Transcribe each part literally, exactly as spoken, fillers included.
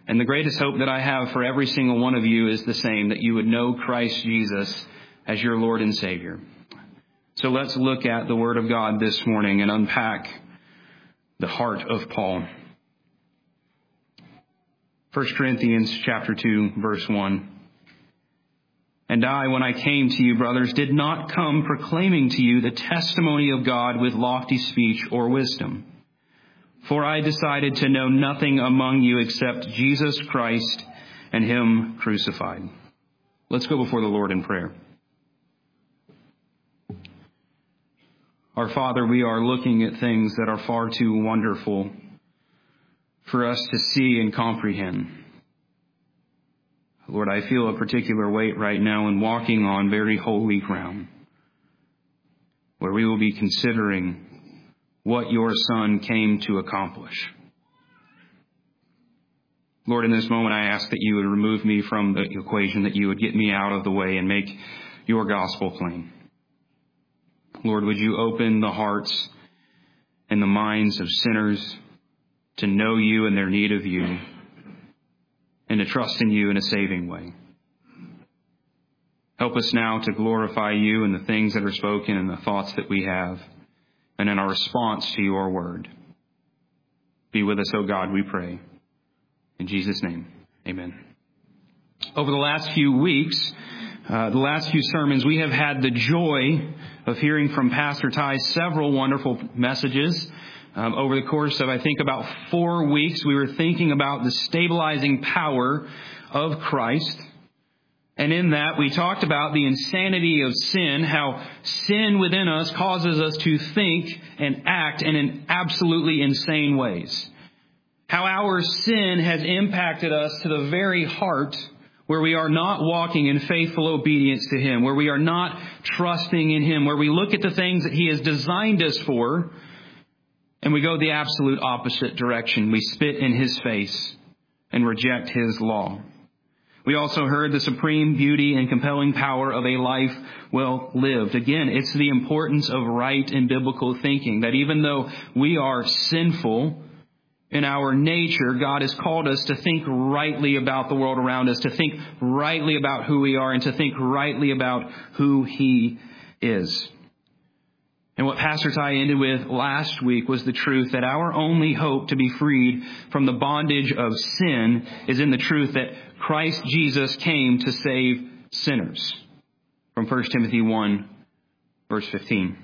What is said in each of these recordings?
And the greatest hope that I have for every single one of you is the same, that you would know Christ Jesus as your Lord and Savior. So let's look at the Word of God this morning and unpack the heart of Paul. First Corinthians chapter two, verse one. And I, when I came to you, brothers, did not come proclaiming to you the testimony of God with lofty speech or wisdom. For I decided to know nothing among you except Jesus Christ and Him crucified. Let's go before the Lord in prayer. Our Father, we are looking at things that are far too wonderful for us to see and comprehend. Lord, I feel a particular weight right now in walking on very holy ground, where we will be considering what your Son came to accomplish. Lord, in this moment, I ask that you would remove me from the equation, that you would get me out of the way and make your gospel plain. Lord, would you open the hearts and the minds of sinners to know you and their need of you, and to trust in you in a saving way. Help us now to glorify you in the things that are spoken and the thoughts that we have, and in our response to your word. Be with us, O God, we pray. In Jesus' name, amen. Over the last few weeks, uh, the last few sermons, we have had the joy of hearing from Pastor Ty several wonderful messages. Um, over the course of, I think, about four weeks, we were thinking about the stabilizing power of Christ. And in that, we talked about the insanity of sin, how sin within us causes us to think and act in absolutely insane ways. How our sin has impacted us to the very heart, where we are not walking in faithful obedience to Him, where we are not trusting in Him, where we look at the things that He has designed us for, and we go the absolute opposite direction. We spit in His face and reject His law. We also heard the supreme beauty and compelling power of a life well lived. Again, it's the importance of right and biblical thinking, that even though we are sinful in our nature, God has called us to think rightly about the world around us, to think rightly about who we are, and to think rightly about who He is. And what Pastor Ty ended with last week was the truth that our only hope to be freed from the bondage of sin is in the truth that Christ Jesus came to save sinners. From First Timothy one, verse fifteen.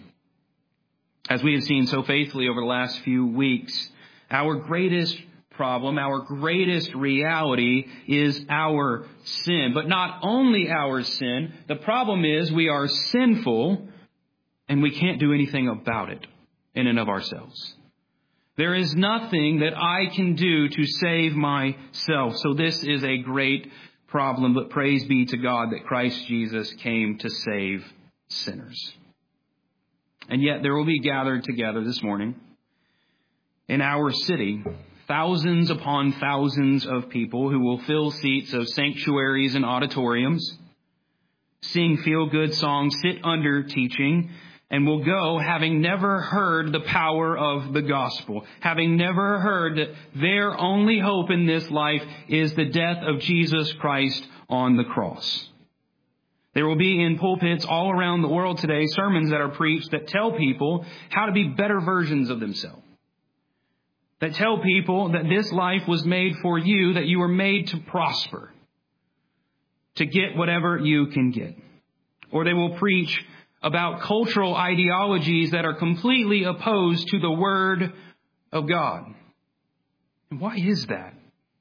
As we have seen so faithfully over the last few weeks, our greatest problem, our greatest reality is our sin. But not only our sin, the problem is we are sinful, and we can't do anything about it in and of ourselves. There is nothing that I can do to save myself. So this is a great problem, but praise be to God that Christ Jesus came to save sinners. And yet there will be gathered together this morning in our city thousands upon thousands of people who will fill seats of sanctuaries and auditoriums, sing feel-good songs, sit under teaching, and will go having never heard the power of the gospel, having never heard that their only hope in this life is the death of Jesus Christ on the cross. There will be in pulpits all around the world today sermons that are preached that tell people how to be better versions of themselves. That tell people that this life was made for you, that you were made to prosper, to get whatever you can get. Or they will preach about cultural ideologies that are completely opposed to the Word of God. And why is that?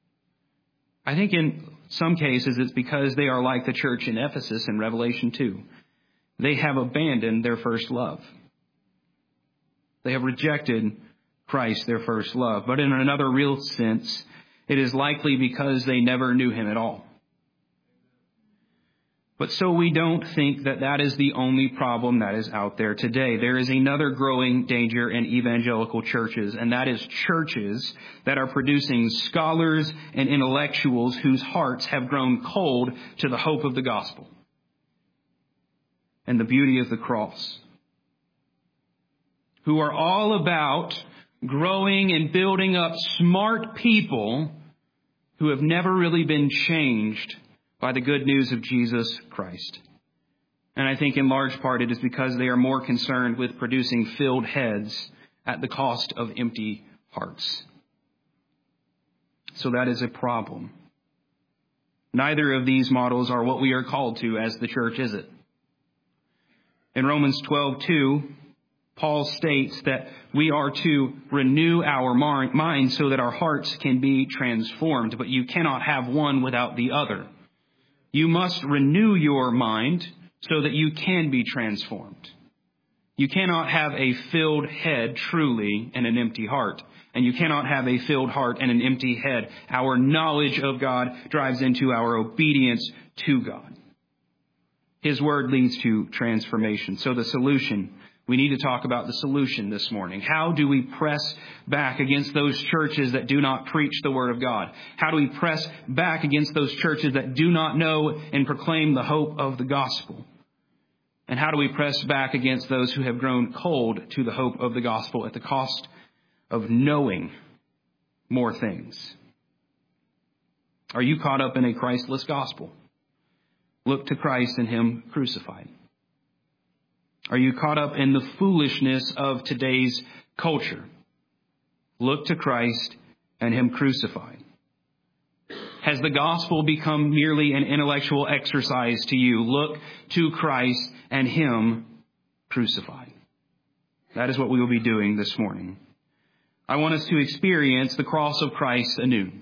I think in some cases it's because they are like the church in Ephesus in Revelation two. They have abandoned their first love. They have rejected Christ, their first love. But in another real sense, it is likely because they never knew Him at all. But so we don't think that that is the only problem that is out there today. There is another growing danger in evangelical churches, and that is churches that are producing scholars and intellectuals whose hearts have grown cold to the hope of the gospel and the beauty of the cross, who are all about growing and building up smart people who have never really been changed by the good news of Jesus Christ. And I think in large part it is because they are more concerned with producing filled heads at the cost of empty hearts. So that is a problem. Neither of these models are what we are called to as the church, is it? In Romans twelve two, Paul states that we are to renew our minds so that our hearts can be transformed. But you cannot have one without the other. You must renew your mind so that you can be transformed. You cannot have a filled head truly and an empty heart. And you cannot have a filled heart and an empty head. Our knowledge of God drives into our obedience to God. His word leads to transformation. So the solution, we need to talk about the solution this morning. How do we press back against those churches that do not preach the word of God? How do we press back against those churches that do not know and proclaim the hope of the gospel? And how do we press back against those who have grown cold to the hope of the gospel at the cost of knowing more things? Are you caught up in a Christless gospel? Look to Christ and Him crucified. Are you caught up in the foolishness of today's culture? Look to Christ and Him crucified. Has the gospel become merely an intellectual exercise to you? Look to Christ and Him crucified. That is what we will be doing this morning. I want us to experience the cross of Christ anew.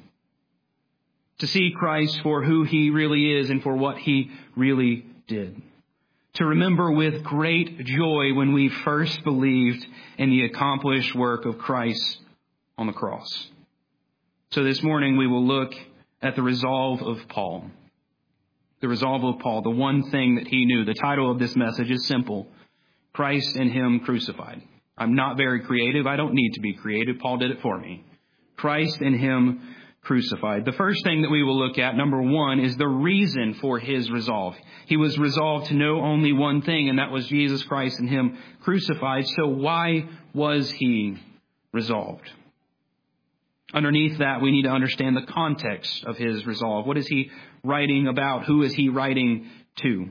To see Christ for who He really is and for what He really did. To remember with great joy when we first believed in the accomplished work of Christ on the cross. So this morning we will look at the resolve of Paul. The resolve of Paul, the one thing that he knew. The title of this message is simple: Christ and Him crucified. I'm not very creative. I don't need to be creative. Paul did it for me. Christ and Him crucified. The first thing that we will look at, number one, is the reason for his resolve. He was resolved to know only one thing, and that was Jesus Christ and Him crucified. So why was he resolved? Underneath that, we need to understand the context of his resolve. What is he writing about? Who is he writing to?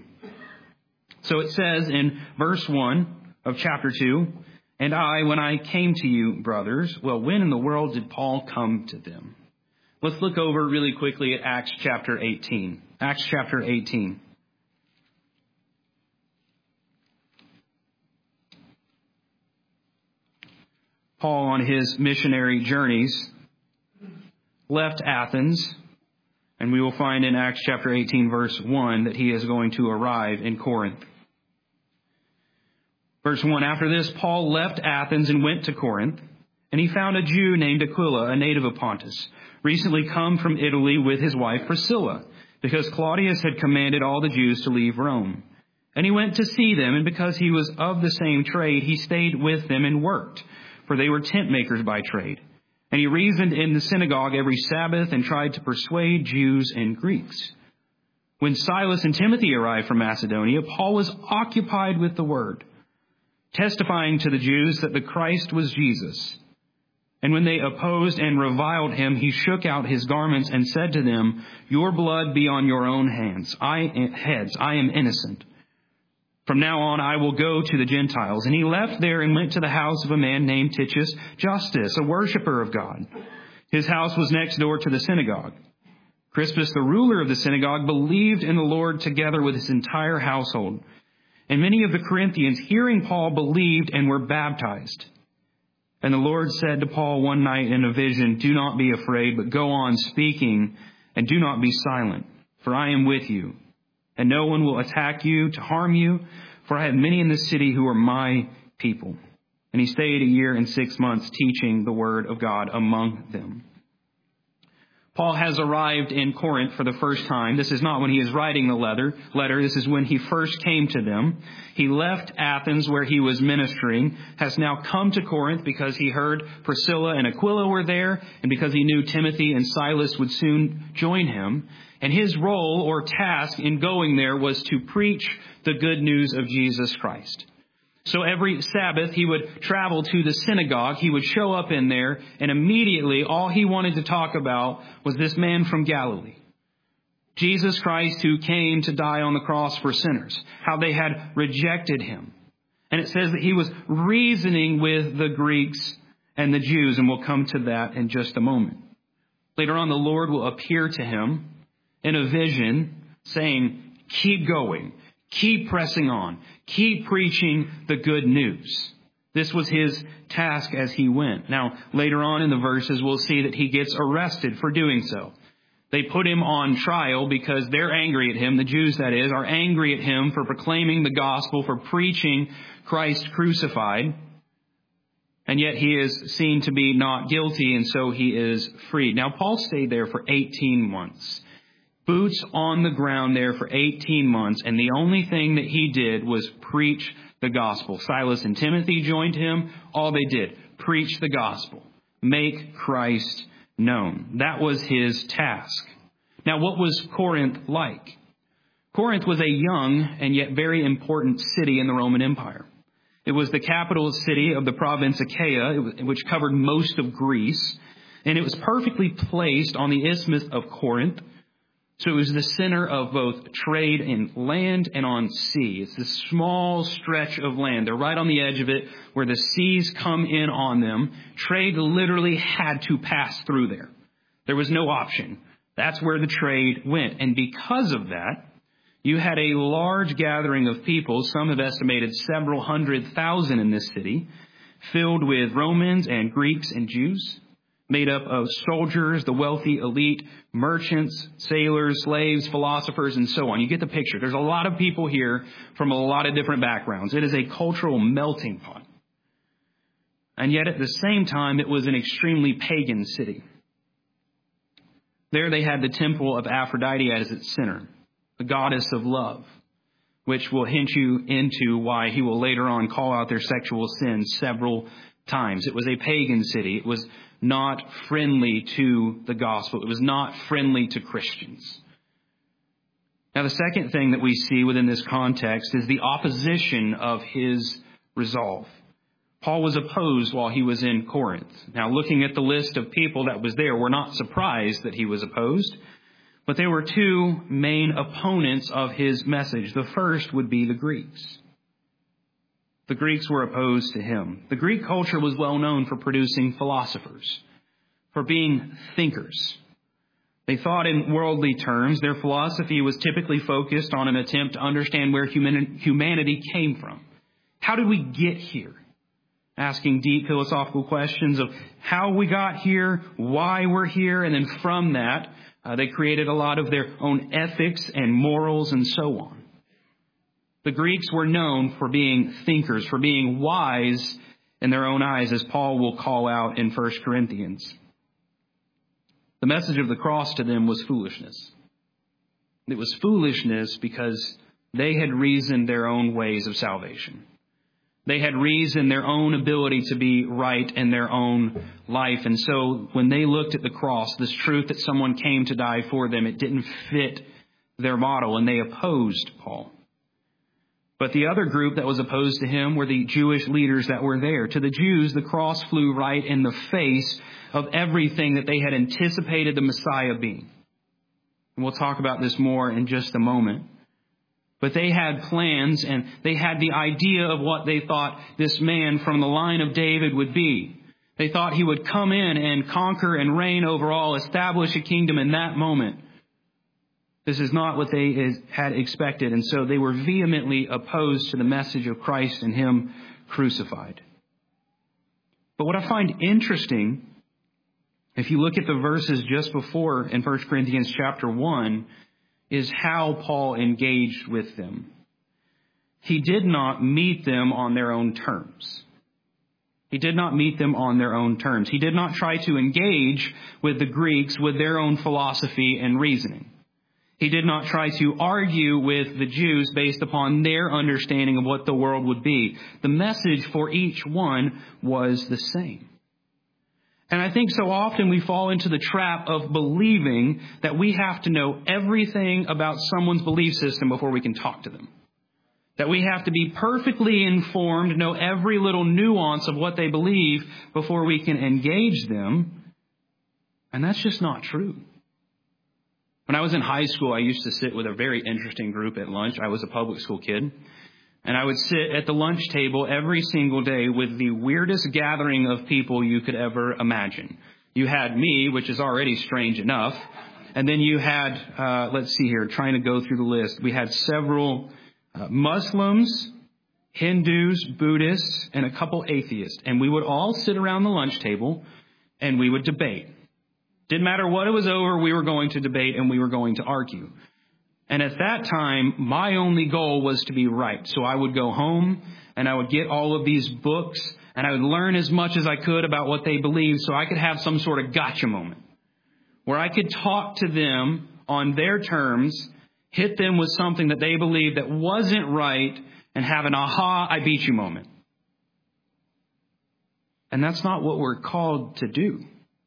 So it says in verse one of chapter two, "And I, when I came to you, brothers," well, when in the world did Paul come to them? Let's look over really quickly at Acts chapter eighteen. Acts chapter eighteen. Paul, on his missionary journeys, left Athens, and we will find in Acts chapter eighteen, verse one, that he is going to arrive in Corinth. Verse one, "After this, Paul left Athens and went to Corinth, and he found a Jew named Aquila, a native of Pontus, recently come from Italy with his wife Priscilla, because Claudius had commanded all the Jews to leave Rome. And he went to see them, and because he was of the same trade, he stayed with them and worked, for they were tent makers by trade. And he reasoned in the synagogue every Sabbath and tried to persuade Jews and Greeks. When Silas and Timothy arrived from Macedonia, Paul was occupied with the word, testifying to the Jews that the Christ was Jesus. And when they opposed and reviled him, he shook out his garments and said to them, 'Your blood be on your own hands. I heads. I am innocent. From now on, I will go to the Gentiles.' And he left there and went to the house of a man named Titius Justus, a worshiper of God. His house was next door to the synagogue. Crispus, the ruler of the synagogue, believed in the Lord together with his entire household. And many of the Corinthians, hearing Paul, believed and were baptized. And the Lord said to Paul one night in a vision, 'Do not be afraid, but go on speaking, and do not be silent, for I am with you. And no one will attack you to harm you, for I have many in the city who are my people.' And he stayed a year and six months teaching the word of God among them." Paul has arrived in Corinth for the first time. This is not when he is writing the letter. letter. This is when he first came to them. He left Athens where he was ministering, has now come to Corinth because he heard Priscilla and Aquila were there, and because he knew Timothy and Silas would soon join him. And his role or task in going there was to preach the good news of Jesus Christ. So every Sabbath, he would travel to the synagogue. He would show up in there, and immediately all he wanted to talk about was this man from Galilee, Jesus Christ, who came to die on the cross for sinners, how they had rejected him. And it says that he was reasoning with the Greeks and the Jews, and we'll come to that in just a moment. Later on, the Lord will appear to him in a vision saying, keep going, keep pressing on, keep preaching the good news. This was his task as he went. Now, later on in the verses, we'll see that he gets arrested for doing so. They put him on trial because they're angry at him. The Jews, that is, are angry at him for proclaiming the gospel, for preaching Christ crucified. And yet he is seen to be not guilty, and so he is freed. Now, Paul stayed there for eighteen months. Boots on the ground there for eighteen months, and the only thing that he did was preach the gospel. Silas and Timothy joined him. All they did, preach the gospel, make Christ known. That was his task. Now, what was Corinth like? Corinth was a young and yet very important city in the Roman Empire. It was the capital city of the province Achaia, which covered most of Greece, and it was perfectly placed on the Isthmus of Corinth. So it was the center of both trade in land and on sea. It's this small stretch of land. They're right on the edge of it where the seas come in on them. Trade literally had to pass through there. There was no option. That's where the trade went. And because of that, you had a large gathering of people, some have estimated several hundred thousand in this city, filled with Romans and Greeks and Jews, made up of soldiers, the wealthy elite, merchants, sailors, slaves, philosophers, and so on. You get the picture. There's a lot of people here from a lot of different backgrounds. It is a cultural melting pot. And yet at the same time, it was an extremely pagan city. There they had the temple of Aphrodite as its center, the goddess of love, which will hint you into why he will later on call out their sexual sins several times. It was a pagan city. It was not friendly to the gospel. It was not friendly to Christians. Now, the second thing that we see within this context is the opposition of his resolve. Paul was opposed while he was in Corinth. Now, looking at the list of people that was there, we're not surprised that he was opposed. But there were two main opponents of his message. The first would be the Greeks. The Greeks were opposed to him. The Greek culture was well known for producing philosophers, for being thinkers. They thought in worldly terms. Their philosophy was typically focused on an attempt to understand where humanity came from. How did we get here? Asking deep philosophical questions of how we got here, why we're here, and then from that, uh, they created a lot of their own ethics and morals and so on. The Greeks were known for being thinkers, for being wise in their own eyes, as Paul will call out in First Corinthians. The message of the cross to them was foolishness. It was foolishness because they had reasoned their own ways of salvation. They had reasoned their own ability to be right in their own life. And so when they looked at the cross, this truth that someone came to die for them, it didn't fit their model, and they opposed Paul. But the other group that was opposed to him were the Jewish leaders that were there. To the Jews, the cross flew right in the face of everything that they had anticipated the Messiah being. And we'll talk about this more in just a moment. But they had plans, and they had the idea of what they thought this man from the line of David would be. They thought he would come in and conquer and reign over all, establish a kingdom in that moment. This is not what they had expected, and so they were vehemently opposed to the message of Christ and him crucified. But what I find interesting, if you look at the verses just before in First Corinthians chapter one, is how Paul engaged with them. He did not meet them on their own terms. He did not meet them on their own terms. He did not try to engage with the Greeks with their own philosophy and reasoning. He did not try to argue with the Jews based upon their understanding of what the world would be. The message for each one was the same. And I think so often we fall into the trap of believing that we have to know everything about someone's belief system before we can talk to them. That we have to be perfectly informed, know every little nuance of what they believe before we can engage them. And that's just not true. When I was in high school, I used to sit with a very interesting group at lunch. I was a public school kid. And I would sit at the lunch table every single day with the weirdest gathering of people you could ever imagine. You had me, which is already strange enough. And then you had, uh, let's see here, trying to go through the list. We had several uh, Muslims, Hindus, Buddhists, and a couple atheists. And we would all sit around the lunch table and we would debate. Didn't matter what it was over, we were going to debate and we were going to argue. And at that time, my only goal was to be right. So I would go home and I would get all of these books and I would learn as much as I could about what they believed so I could have some sort of gotcha moment where I could talk to them on their terms, hit them with something that they believed that wasn't right, and have an aha, I beat you moment. And that's not what we're called to do.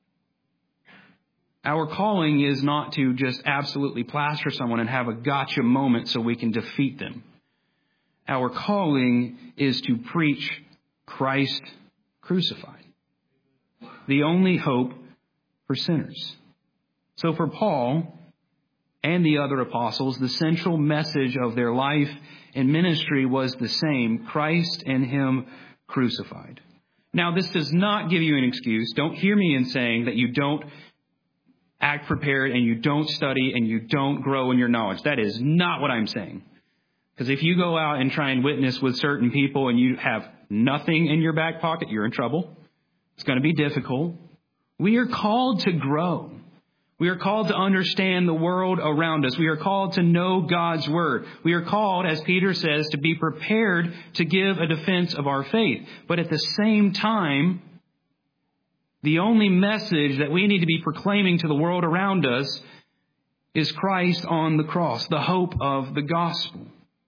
Our calling is not to just absolutely plaster someone and have a gotcha moment so we can defeat them. Our calling is to preach Christ crucified, the only hope for sinners. So for Paul and the other apostles, the central message of their life and ministry was the same: Christ and Him crucified. Now, this does not give you an excuse. Don't hear me in saying that you don't act prepared and you don't study and you don't grow in your knowledge. That is not what I'm saying. Because if you go out and try and witness with certain people and you have nothing in your back pocket, you're in trouble. It's going to be difficult. We are called to grow. We are called to understand the world around us. We are called to know God's Word. We are called, as Peter says, to be prepared to give a defense of our faith. But at the same time, the only message that we need to be proclaiming to the world around us is Christ on the cross, the hope of the gospel.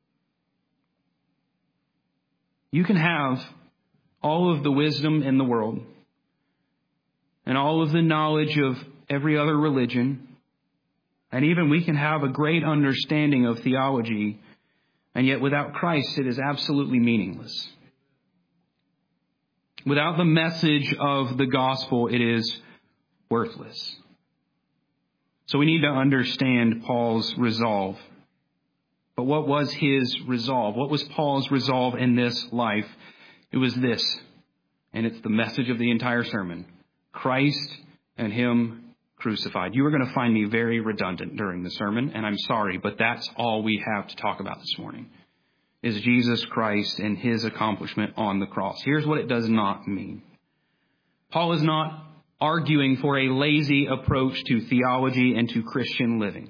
You can have all of the wisdom in the world and all of the knowledge of every other religion, and even we can have a great understanding of theology, and yet without Christ it is absolutely meaningless. Without the message of the gospel, it is worthless. So we need to understand Paul's resolve. But what was his resolve? What was Paul's resolve in this life? It was this, and it's the message of the entire sermon: Christ and Him crucified. You are going to find me very redundant during the sermon, and I'm sorry, but that's all we have to talk about this morning, is Jesus Christ and His accomplishment on the cross. Here's what it does not mean. Paul is not arguing for a lazy approach to theology and to Christian living.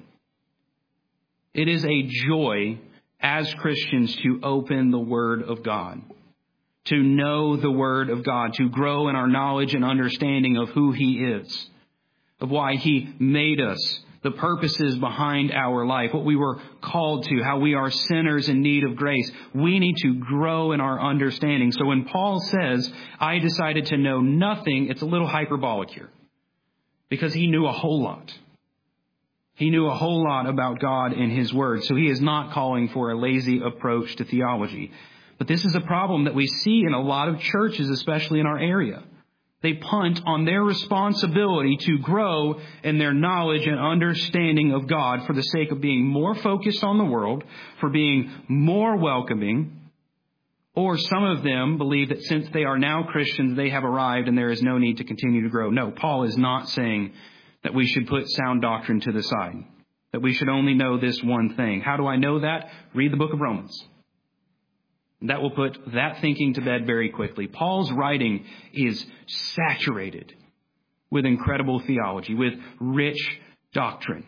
It is a joy as Christians to open the Word of God, to know the Word of God, to grow in our knowledge and understanding of who He is, of why He made us, the purposes behind our life, what we were called to, how we are sinners in need of grace. We need to grow in our understanding. So when Paul says, I decided to know nothing, it's a little hyperbolic here, because he knew a whole lot. He knew a whole lot about God and His Word. So he is not calling for a lazy approach to theology. But this is a problem that we see in a lot of churches, especially in our area. They punt on their responsibility to grow in their knowledge and understanding of God for the sake of being more focused on the world, for being more welcoming. Or some of them believe that since they are now Christians, they have arrived and there is no need to continue to grow. No, Paul is not saying that we should put sound doctrine to the side, that we should only know this one thing. How do I know that? Read the book of Romans. That will put that thinking to bed very quickly. Paul's writing is saturated with incredible theology, with rich doctrine.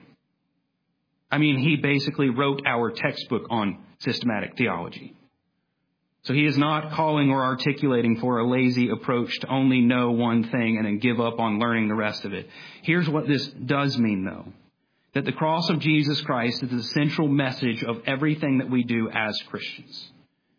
I mean, he basically wrote our textbook on systematic theology. So he is not calling or articulating for a lazy approach to only know one thing and then give up on learning the rest of it. Here's what this does mean, though. That the cross of Jesus Christ is the central message of everything that we do as Christians.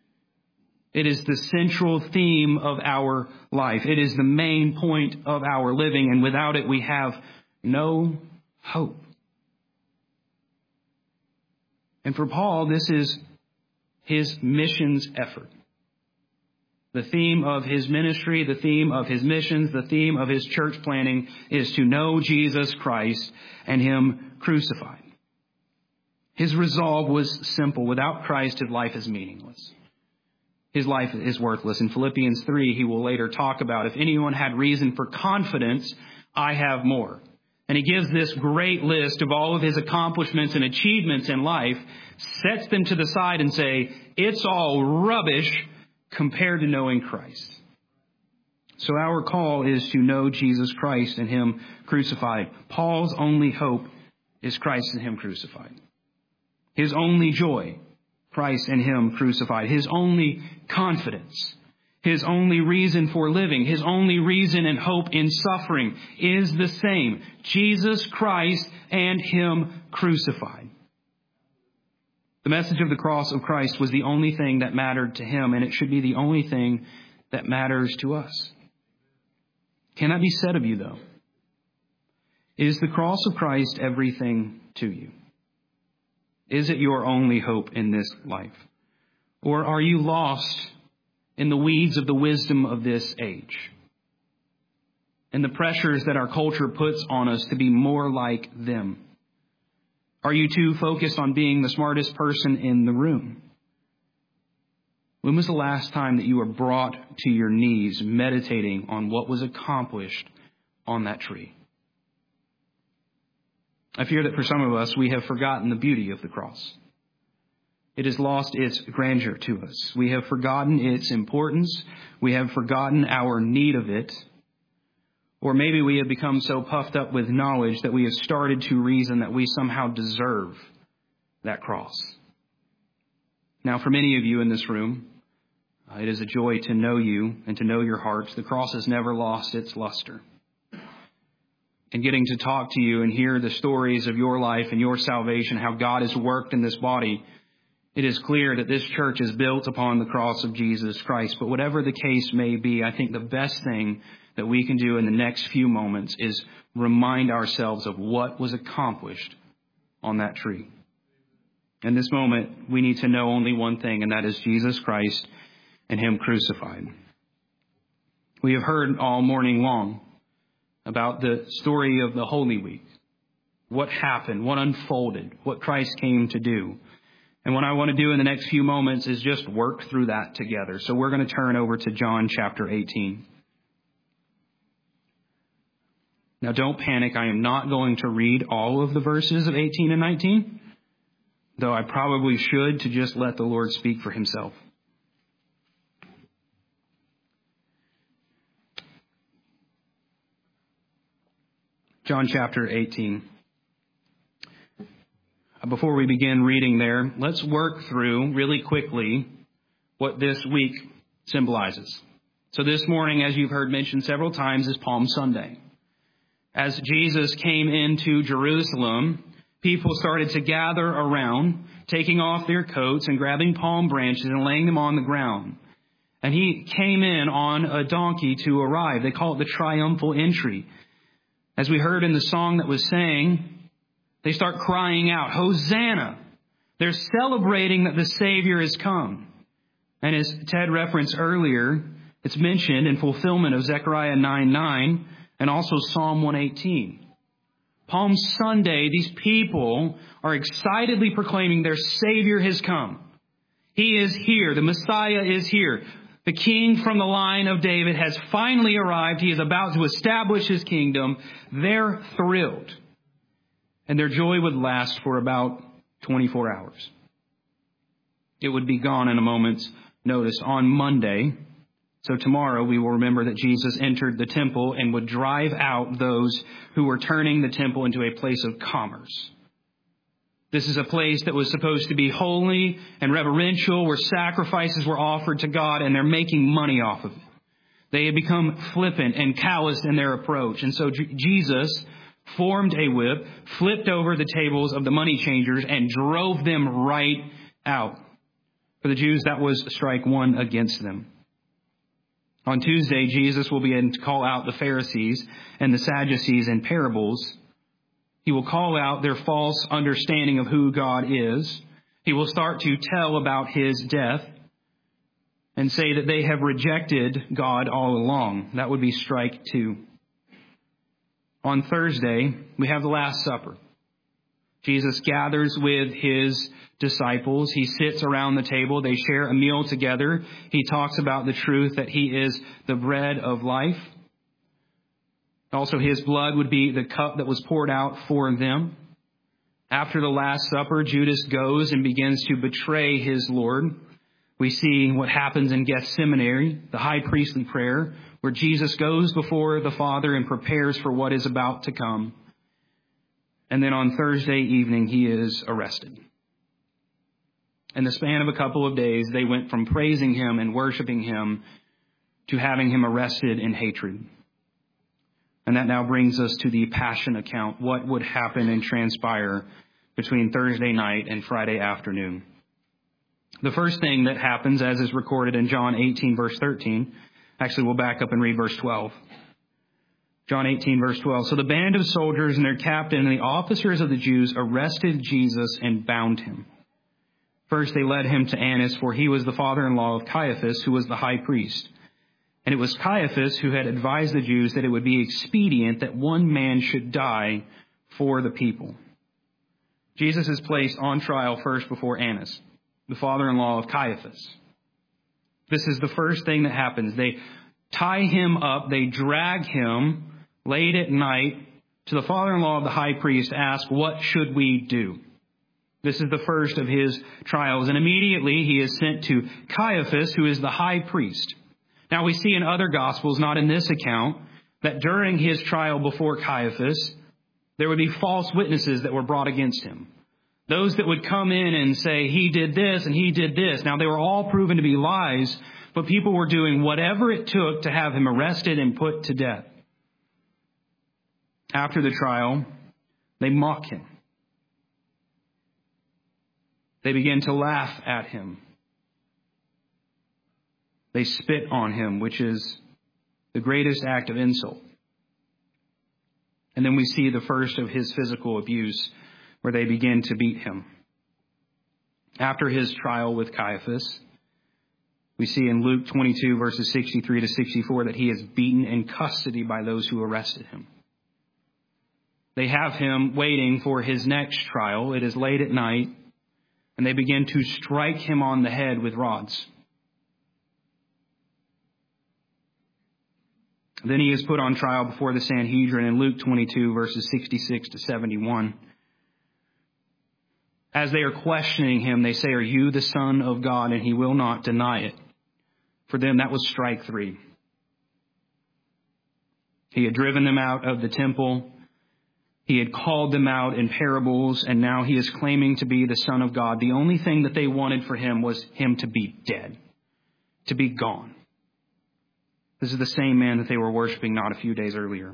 It is the central theme of our life. It is the main point of our living, and without it we have no hope. And for Paul, this is his missions effort. The theme of his ministry, the theme of his missions, the theme of his church planning is to know Jesus Christ and him crucified. His resolve was simple. Without Christ, his life is meaningless. His life is worthless. In Philippians three, he will later talk about, if anyone had reason for confidence, I have more. And he gives this great list of all of his accomplishments and achievements in life, sets them to the side and say, it's all rubbish compared to knowing Christ. So our call is to know Jesus Christ and him crucified. Paul's only hope is Christ and him crucified. His only joy, Christ and him crucified. His only confidence, his only reason for living, his only reason and hope in suffering is the same. Jesus Christ and him crucified. The message of the cross of Christ was the only thing that mattered to him, and it should be the only thing that matters to us. Can that be said of you, though? Is the cross of Christ everything to you? Is it your only hope in this life? Or are you lost in the weeds of the wisdom of this age and the pressures that our culture puts on us to be more like them? Are you too focused on being the smartest person in the room? When was the last time that you were brought to your knees meditating on what was accomplished on that tree? I fear that for some of us, we have forgotten the beauty of the cross. It has lost its grandeur to us. We have forgotten its importance. We have forgotten our need of it. Or maybe we have become so puffed up with knowledge that we have started to reason that we somehow deserve that cross. Now, for many of you in this room, uh, it is a joy to know you and to know your hearts. The cross has never lost its luster. And getting to talk to you and hear the stories of your life and your salvation, how God has worked in this body, it is clear that this church is built upon the cross of Jesus Christ. But whatever the case may be, I think the best thing that we can do in the next few moments is remind ourselves of what was accomplished on that tree. In this moment, we need to know only one thing, and that is Jesus Christ and him crucified. We have heard all morning long about the story of the Holy Week, what happened, what unfolded, what Christ came to do. And what I want to do in the next few moments is just work through that together. So we're going to turn over to John chapter eighteen. Now, don't panic. I am not going to read all of the verses of eighteen and nineteen, though I probably should, to just let the Lord speak for himself. John chapter eighteen. Before we begin reading there, let's work through really quickly what this week symbolizes. So this morning, as you've heard mentioned several times, is Palm Sunday. As Jesus came into Jerusalem, people started to gather around, taking off their coats and grabbing palm branches and laying them on the ground. And he came in on a donkey to arrive. They call it the triumphal entry. As we heard in the song that was sang, they start crying out, Hosanna! They're celebrating that the Savior has come. And as Ted referenced earlier, it's mentioned in fulfillment of Zechariah nine nine and also Psalm one eighteen. Palm Sunday, these people are excitedly proclaiming their Savior has come. He is here. The Messiah is here. The King from the line of David has finally arrived. He is about to establish his kingdom. They're thrilled. And their joy would last for about twenty-four hours. It would be gone in a moment's notice. On Monday, so tomorrow, we will remember that Jesus entered the temple and would drive out those who were turning the temple into a place of commerce. This is a place that was supposed to be holy and reverential, where sacrifices were offered to God, and they're making money off of it. They had become flippant and calloused in their approach. And so J- Jesus formed a whip, flipped over the tables of the money changers, and drove them right out. For the Jews, that was strike one against them. On Tuesday, Jesus will begin to call out the Pharisees and the Sadducees in parables. He will call out their false understanding of who God is. He will start to tell about his death and say that they have rejected God all along. That would be strike two. On Thursday, we have the Last Supper. Jesus gathers with his disciples. He sits around the table. They share a meal together. He talks about the truth that he is the bread of life. Also, his blood would be the cup that was poured out for them. After the Last Supper, Judas goes and begins to betray his Lord. We see what happens in Gethsemane, the high priestly prayer, where Jesus goes before the Father and prepares for what is about to come. And then on Thursday evening, he is arrested. In the span of a couple of days, they went from praising him and worshiping him to having him arrested in hatred. And that now brings us to the Passion account. What would happen and transpire between Thursday night and Friday afternoon? The first thing that happens, as is recorded in John eighteen, verse thirteen, actually we'll back up and read verse twelve. John eighteen, verse twelve. So the band of soldiers and their captain and the officers of the Jews arrested Jesus and bound him. First they led him to Annas, for he was the father-in-law of Caiaphas, who was the high priest. And it was Caiaphas who had advised the Jews that it would be expedient that one man should die for the people. Jesus is placed on trial first before Annas, the father-in-law of Caiaphas. This is the first thing that happens. They tie him up, they drag him late at night to the father-in-law of the high priest to ask, what should we do? This is the first of his trials. And immediately he is sent to Caiaphas, who is the high priest. Now we see in other Gospels, not in this account, that during his trial before Caiaphas, there would be false witnesses that were brought against him. Those that would come in and say, he did this and he did this. Now they were all proven to be lies, but people were doing whatever it took to have him arrested and put to death. After the trial, they mock him. They begin to laugh at him. They spit on him, which is the greatest act of insult. And then we see the first of his physical abuse, where they begin to beat him. After his trial with Caiaphas, we see in Luke twenty-two, verses sixty-three to sixty-four, that he is beaten in custody by those who arrested him. They have him waiting for his next trial. It is late at night, and they begin to strike him on the head with rods. Then he is put on trial before the Sanhedrin in Luke twenty-two, verses sixty-six to seventy-one. As they are questioning him, they say, are you the Son of God? And he will not deny it. For them, that was strike three. He had driven them out of the temple. He had called them out in parables, and now he is claiming to be the Son of God. The only thing that they wanted for him was him to be dead, to be gone. This is the same man that they were worshiping not a few days earlier.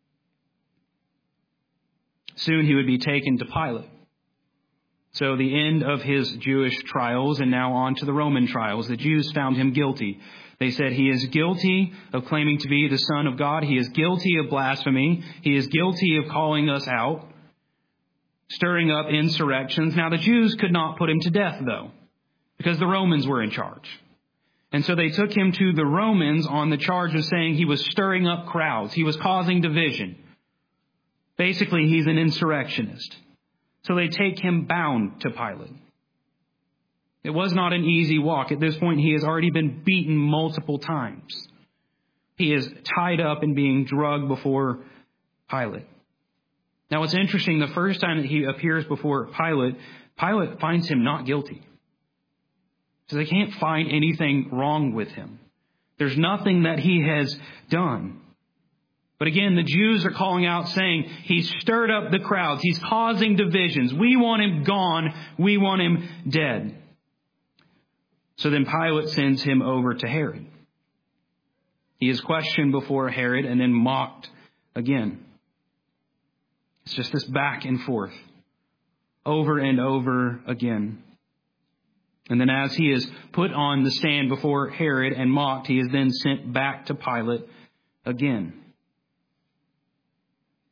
Soon he would be taken to Pilate. So the end of his Jewish trials, and now on to the Roman trials. The Jews found him guilty. They said he is guilty of claiming to be the Son of God. He is guilty of blasphemy. He is guilty of calling us out, stirring up insurrections. Now the Jews could not put him to death, though, because the Romans were in charge. And so they took him to the Romans on the charge of saying he was stirring up crowds. He was causing division. Basically, he's an insurrectionist. So they take him bound to Pilate. It was not an easy walk. At this point, he has already been beaten multiple times. He is tied up and being drugged before Pilate. Now, what's interesting, the first time that he appears before Pilate, Pilate finds him not guilty. So they can't find anything wrong with him. There's nothing that he has done. But again, the Jews are calling out saying, he's stirred up the crowds. He's causing divisions. We want him gone. We want him dead. So then Pilate sends him over to Herod. He is questioned before Herod and then mocked again. It's just this back and forth, over and over again. And then as he is put on the stand before Herod and mocked, he is then sent back to Pilate again.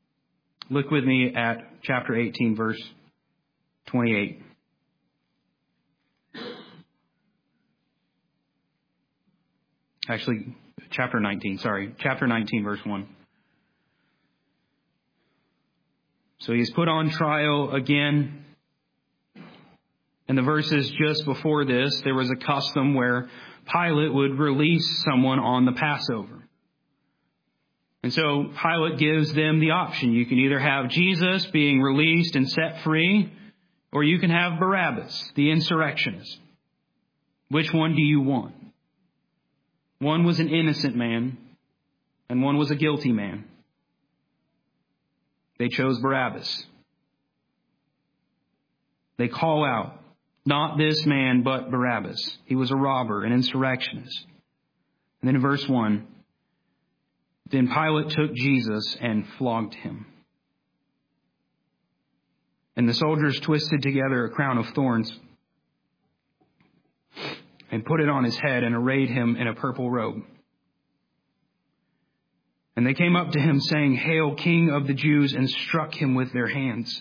Look with me at chapter eighteen, verse twenty-eight. Actually, chapter nineteen, sorry. Chapter nineteen, verse one. So he's put on trial again. In the verses just before this, there was a custom where Pilate would release someone on the Passover. And so Pilate gives them the option. You can either have Jesus being released and set free, or you can have Barabbas, the insurrectionist. Which one do you want? One was an innocent man, and one was a guilty man. They chose Barabbas. They call out, not this man, but Barabbas. He was a robber, an insurrectionist. And then in verse one, then Pilate took Jesus and flogged him. And the soldiers twisted together a crown of thorns and put it on his head and arrayed him in a purple robe. And they came up to him saying, "Hail, King of the Jews," and struck him with their hands.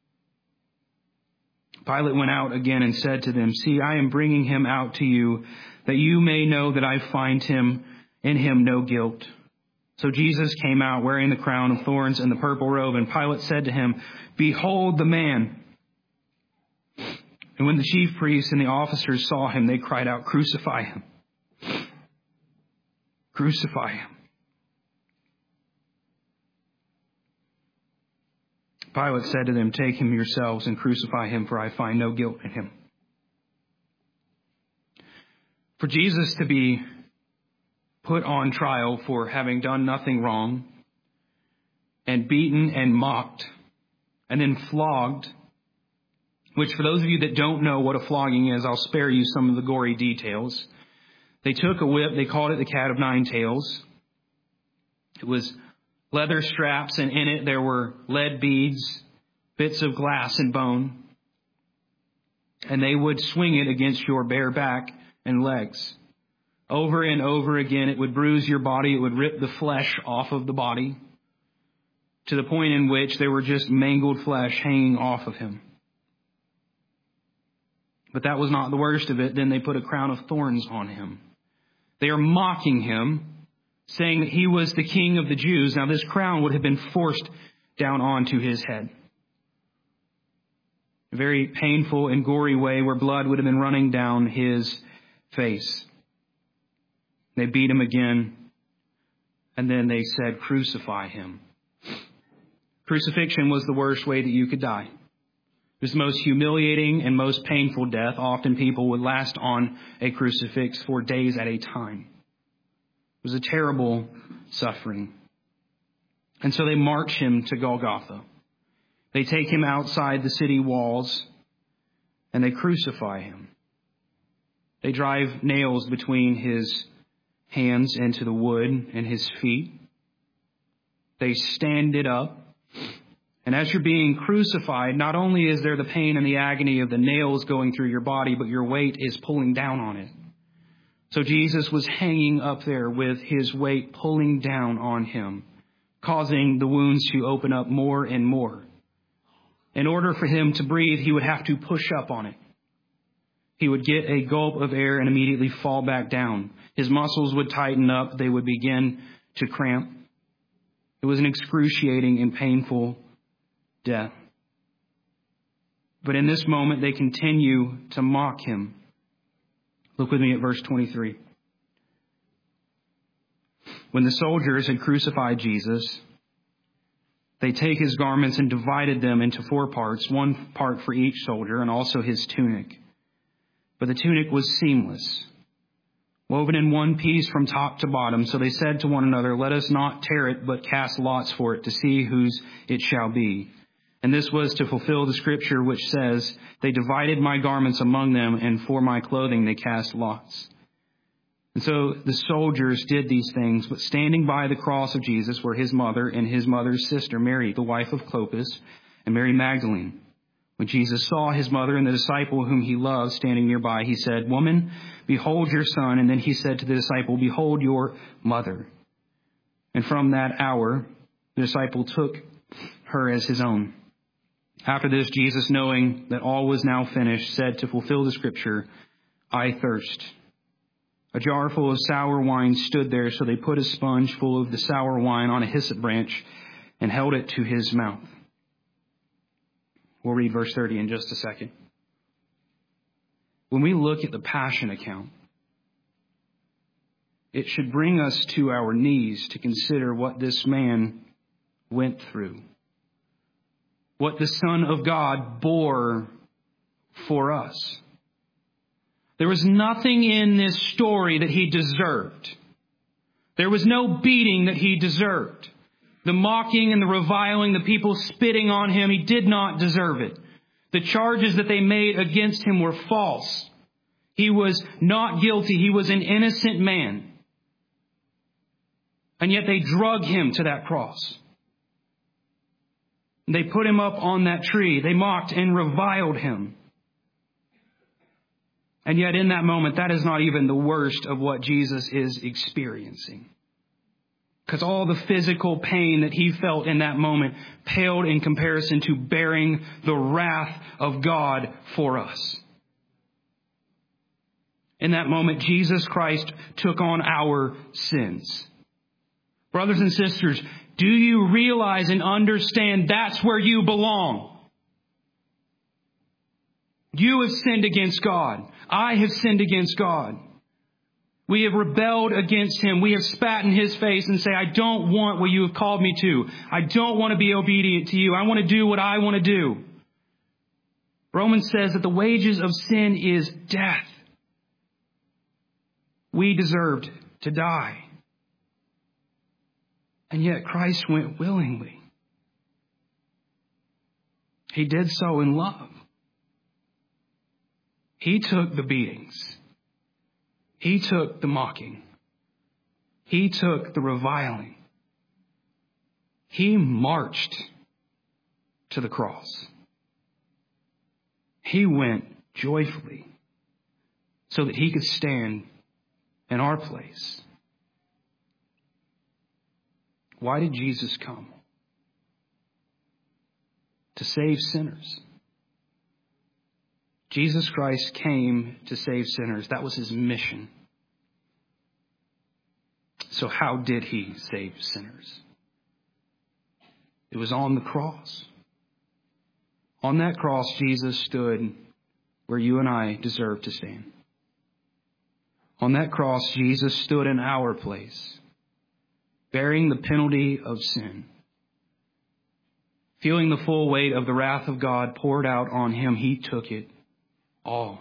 Pilate went out again and said to them, "See, I am bringing him out to you, that you may know that I find him in him no guilt." So Jesus came out wearing the crown of thorns and the purple robe, and Pilate said to him, "Behold the man." And when the chief priests and the officers saw him, they cried out, "Crucify him! Crucify him!" Pilate said to them, "Take him yourselves and crucify him, for I find no guilt in him." For Jesus to be put on trial for having done nothing wrong, and beaten and mocked, and then flogged, which for those of you that don't know what a flogging is, I'll spare you some of the gory details. They took a whip, they called it the cat of nine tails. It was leather straps, and in it there were lead beads, bits of glass and bone. And they would swing it against your bare back and legs. Over and over again, it would bruise your body. It would rip the flesh off of the body to the point in which there were just mangled flesh hanging off of him. But that was not the worst of it. Then they put a crown of thorns on him. They are mocking him, saying that he was the King of the Jews. Now, this crown would have been forced down onto his head. A very painful and gory way where blood would have been running down his face. They beat him again, and then they said, "Crucify him." Crucifixion was the worst way that you could die. It was the most humiliating and most painful death. Often people would last on a crucifix for days at a time. It was a terrible suffering. And so they march him to Golgotha. They take him outside the city walls and they crucify him. They drive nails between his hands into the wood and his feet. They stand it up. And as you're being crucified, not only is there the pain and the agony of the nails going through your body, but your weight is pulling down on it. So Jesus was hanging up there with his weight pulling down on him, causing the wounds to open up more and more. In order for him to breathe, he would have to push up on it. He would get a gulp of air and immediately fall back down. His muscles would tighten up. They would begin to cramp. It was an excruciating and painful death. But in this moment, they continue to mock him. Look with me at verse twenty-three. When the soldiers had crucified Jesus, they take his garments and divided them into four parts, one part for each soldier, and also his tunic. But the tunic was seamless, woven in one piece from top to bottom. So they said to one another, "Let us not tear it, but cast lots for it to see whose it shall be." And this was to fulfill the scripture which says, "They divided my garments among them, and for my clothing they cast lots." And so the soldiers did these things, but standing by the cross of Jesus were his mother and his mother's sister, Mary, the wife of Clopas, and Mary Magdalene. When Jesus saw his mother and the disciple whom he loved standing nearby, he said, "Woman, behold your son." And then he said to the disciple, "Behold your mother." And from that hour, the disciple took her as his own. After this, Jesus, knowing that all was now finished, said to fulfill the scripture, "I thirst." A jar full of sour wine stood there, so they put a sponge full of the sour wine on a hyssop branch and held it to his mouth. We'll read verse thirty in just a second. When we look at the Passion account, it should bring us to our knees to consider what this man went through, what the Son of God bore for us. There was nothing in this story that he deserved. There was no beating that he deserved. The mocking and the reviling, the people spitting on him, he did not deserve it. The charges that they made against him were false. He was not guilty. He was an innocent man. And yet they drug him to that cross. They put him up on that tree. They mocked and reviled him. And yet in that moment, that is not even the worst of what Jesus is experiencing. Because all the physical pain that he felt in that moment paled in comparison to bearing the wrath of God for us. In that moment, Jesus Christ took on our sins. Brothers and sisters, do you realize and understand that's where you belong? You have sinned against God. I have sinned against God. We have rebelled against him. We have spat in his face and say, I don't want what you have called me to. I don't want to be obedient to you. I want to do what I want to do. Romans says that the wages of sin is death. We deserved to die. And yet Christ went willingly. He did so in love. He took the beatings. He took the mocking. He took the reviling. He marched to the cross. He went joyfully so that he could stand in our place. Why did Jesus come? To save sinners. Jesus Christ came to save sinners. That was his mission. So how did he save sinners? It was on the cross. On that cross, Jesus stood where you and I deserve to stand. On that cross, Jesus stood in our place, bearing the penalty of sin. Feeling the full weight of the wrath of God poured out on him, he took it all.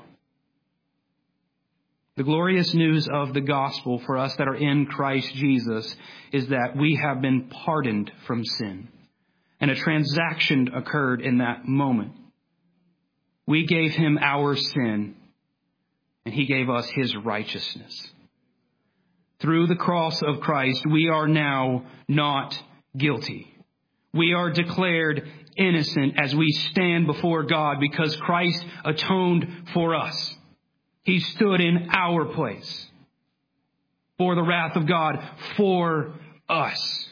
The glorious news of the gospel for us that are in Christ Jesus is that we have been pardoned from sin. And a transaction occurred in that moment. We gave him our sin, and he gave us his righteousness. Through the cross of Christ, we are now not guilty. We are declared innocent as we stand before God because Christ atoned for us. He stood in our place for the wrath of God for us.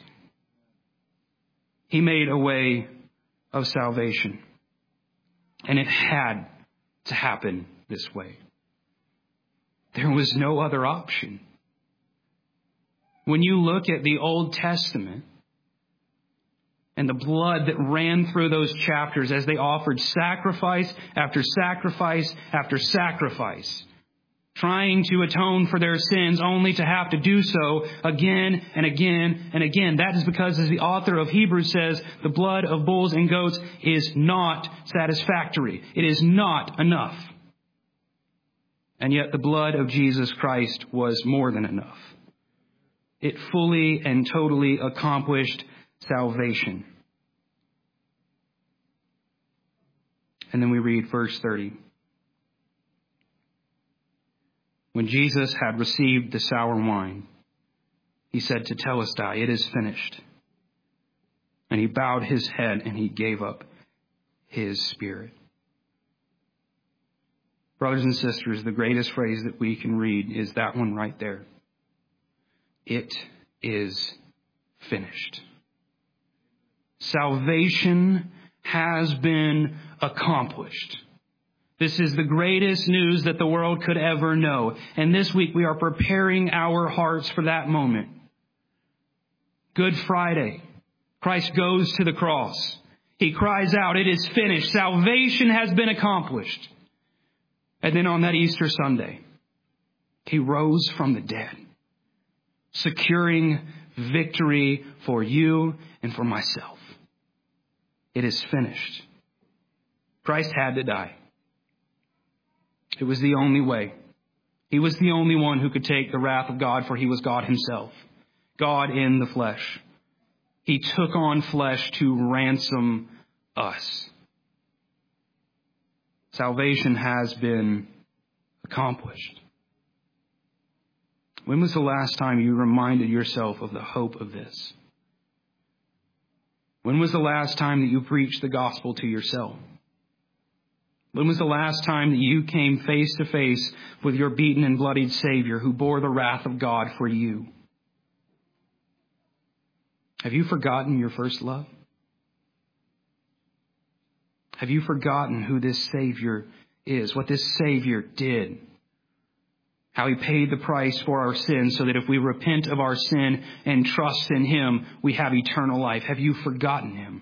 He made a way of salvation. And it had to happen this way. There was no other option. When you look at the Old Testament and the blood that ran through those chapters as they offered sacrifice after sacrifice after sacrifice, trying to atone for their sins only to have to do so again and again and again. That is because, as the author of Hebrews says, the blood of bulls and goats is not satisfactory. It is not enough. And yet the blood of Jesus Christ was more than enough. It fully and totally accomplished salvation. And then we read verse thirty. When Jesus had received the sour wine, he said to Telestai, "It is finished." And he bowed his head and he gave up his spirit. Brothers and sisters, the greatest phrase that we can read is that one right there. It is finished. Salvation has been accomplished. This is the greatest news that the world could ever know. And this week we are preparing our hearts for that moment. Good Friday, Christ goes to the cross. He cries out, "It is finished. Salvation has been accomplished." And then on that Easter Sunday, He rose from the dead, securing victory for you and for myself. It is finished. Christ had to die. It was the only way. He was the only one who could take the wrath of God, for He was God Himself, God in the flesh. He took on flesh to ransom us. Salvation has been accomplished. When was the last time you reminded yourself of the hope of this? When was the last time that you preached the gospel to yourself? When was the last time that you came face to face with your beaten and bloodied Savior who bore the wrath of God for you? Have you forgotten your first love? Have you forgotten who this Savior is, what this Savior did? How He paid the price for our sins so that if we repent of our sin and trust in Him, we have eternal life. Have you forgotten Him?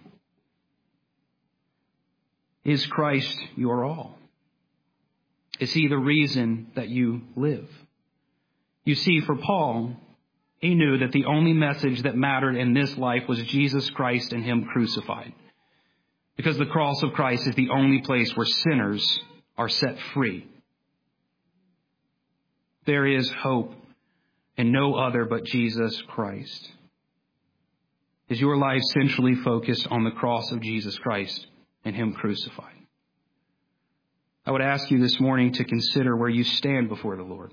Is Christ your all? Is He the reason that you live? You see, for Paul, he knew that the only message that mattered in this life was Jesus Christ and Him crucified. Because the cross of Christ is the only place where sinners are set free. There is hope in no other but Jesus Christ. Is your life centrally focused on the cross of Jesus Christ and Him crucified? I would ask you this morning to consider where you stand before the Lord.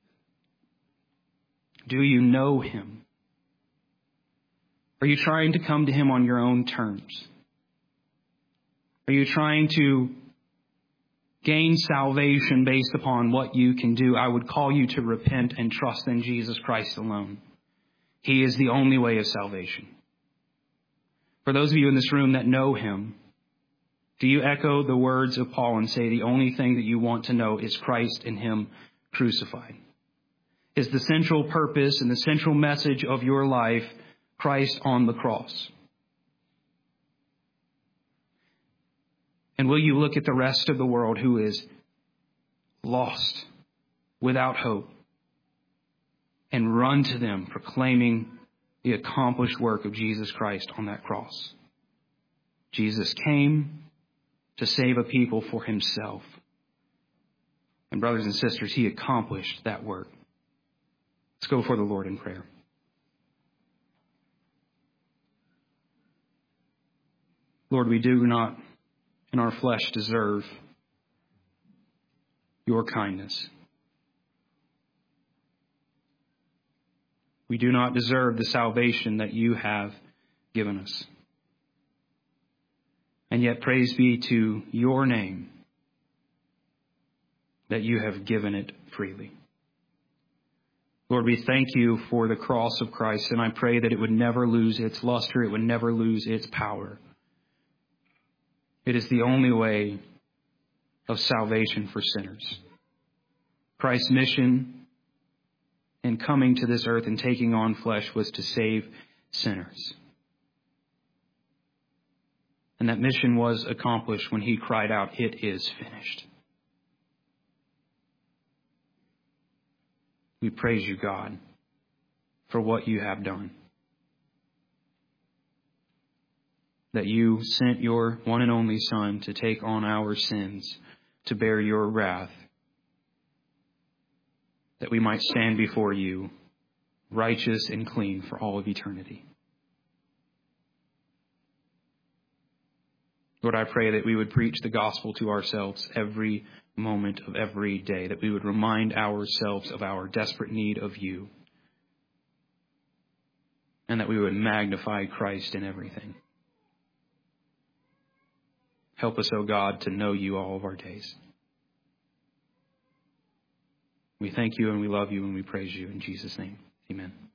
Do you know Him? Are you trying to come to Him on your own terms? Are you trying to gain salvation based upon what you can do? I would call you to repent and trust in Jesus Christ alone. He is the only way of salvation. For those of you in this room that know Him, do you echo the words of Paul and say the only thing that you want to know is Christ and Him crucified? Is the central purpose and the central message of your life Christ on the cross? And will you look at the rest of the world who is lost, without hope, and run to them proclaiming the accomplished work of Jesus Christ on that cross? Jesus came to save a people for Himself. And brothers and sisters, He accomplished that work. Let's go before the Lord in prayer. Lord, we do not in our flesh deserve your kindness. We do not deserve the salvation that you have given us. And yet praise be to your name that you have given it freely. Lord, we thank you for the cross of Christ, and I pray that it would never lose its luster, it would never lose its power. It is the only way of salvation for sinners. Christ's mission in coming to this earth and taking on flesh was to save sinners. And that mission was accomplished when He cried out, "It is finished." We praise you, God, for what you have done. That you sent your one and only Son to take on our sins, to bear your wrath, that we might stand before you righteous and clean for all of eternity. Lord, I pray that we would preach the gospel to ourselves every moment of every day, that we would remind ourselves of our desperate need of you, and that we would magnify Christ in everything. Help us, O God, to know you all of our days. We thank you and we love you and we praise you in Jesus' name. Amen.